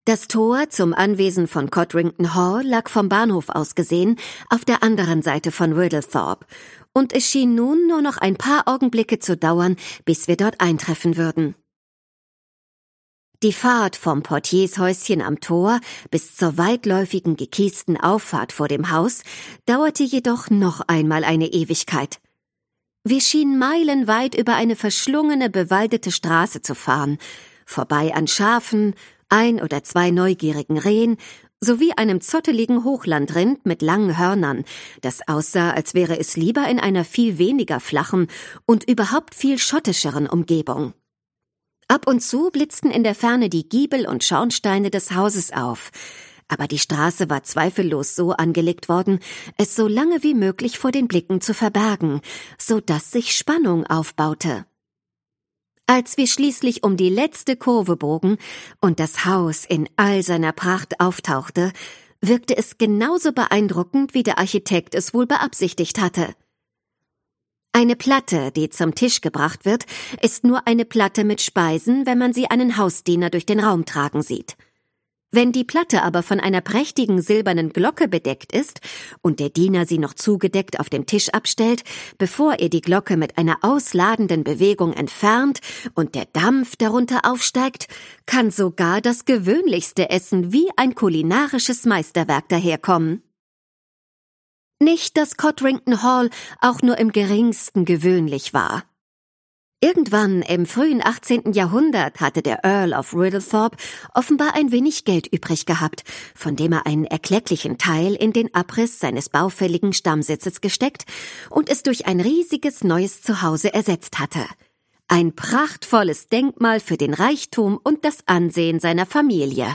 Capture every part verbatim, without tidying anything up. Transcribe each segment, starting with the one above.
Das Tor zum Anwesen von Codrington Hall lag vom Bahnhof aus gesehen auf der anderen Seite von Riddlethorpe, und es schien nun nur noch ein paar Augenblicke zu dauern, bis wir dort eintreffen würden. Die Fahrt vom Portiershäuschen am Tor bis zur weitläufigen gekiesten Auffahrt vor dem Haus dauerte jedoch noch einmal eine Ewigkeit. Wir schienen meilenweit über eine verschlungene, bewaldete Straße zu fahren, vorbei an Schafen, ein oder zwei neugierigen Rehen sowie einem zotteligen Hochlandrind mit langen Hörnern, das aussah, als wäre es lieber in einer viel weniger flachen und überhaupt viel schottischeren Umgebung. Ab und zu blitzten in der Ferne die Giebel und Schornsteine des Hauses auf, aber die Straße war zweifellos so angelegt worden, es so lange wie möglich vor den Blicken zu verbergen, so dass sich Spannung aufbaute. Als wir schließlich um die letzte Kurve bogen und das Haus in all seiner Pracht auftauchte, wirkte es genauso beeindruckend, wie der Architekt es wohl beabsichtigt hatte. Eine Platte, die zum Tisch gebracht wird, ist nur eine Platte mit Speisen, wenn man sie einen Hausdiener durch den Raum tragen sieht. Wenn die Platte aber von einer prächtigen silbernen Glocke bedeckt ist und der Diener sie noch zugedeckt auf dem Tisch abstellt, bevor er die Glocke mit einer ausladenden Bewegung entfernt und der Dampf darunter aufsteigt, kann sogar das gewöhnlichste Essen wie ein kulinarisches Meisterwerk daherkommen. Nicht, dass Codrington Hall auch nur im geringsten gewöhnlich war. Irgendwann im frühen achtzehnten Jahrhundert hatte der Earl of Riddlethorpe offenbar ein wenig Geld übrig gehabt, von dem er einen erklecklichen Teil in den Abriss seines baufälligen Stammsitzes gesteckt und es durch ein riesiges neues Zuhause ersetzt hatte. Ein prachtvolles Denkmal für den Reichtum und das Ansehen seiner Familie.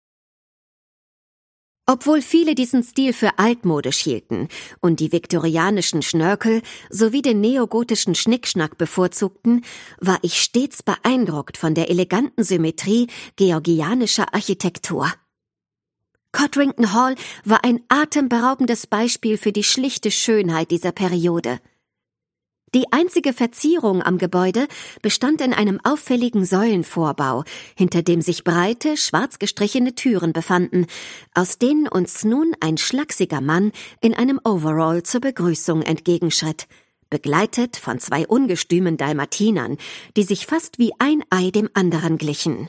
Obwohl viele diesen Stil für altmodisch hielten und die viktorianischen Schnörkel sowie den neogotischen Schnickschnack bevorzugten, war ich stets beeindruckt von der eleganten Symmetrie georgianischer Architektur. Codrington Hall war ein atemberaubendes Beispiel für die schlichte Schönheit dieser Periode. Die einzige Verzierung am Gebäude bestand in einem auffälligen Säulenvorbau, hinter dem sich breite, schwarz gestrichene Türen befanden, aus denen uns nun ein schlachsiger Mann in einem Overall zur Begrüßung entgegenschritt, begleitet von zwei ungestümen Dalmatinern, die sich fast wie ein Ei dem anderen glichen.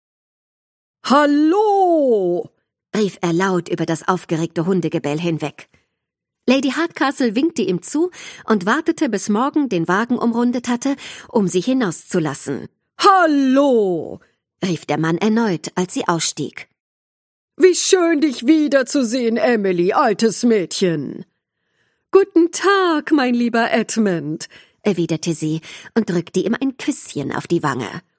»Hallo!« rief er laut über das aufgeregte Hundegebell hinweg. Lady Hardcastle winkte ihm zu und wartete, bis Morgan den Wagen umrundet hatte, um sie hinauszulassen. »Hallo!« rief der Mann erneut, als sie ausstieg. »Wie schön, dich wiederzusehen, Emily, altes Mädchen!« »Guten Tag, mein lieber Edmund«, erwiderte sie und drückte ihm ein Küsschen auf die Wange.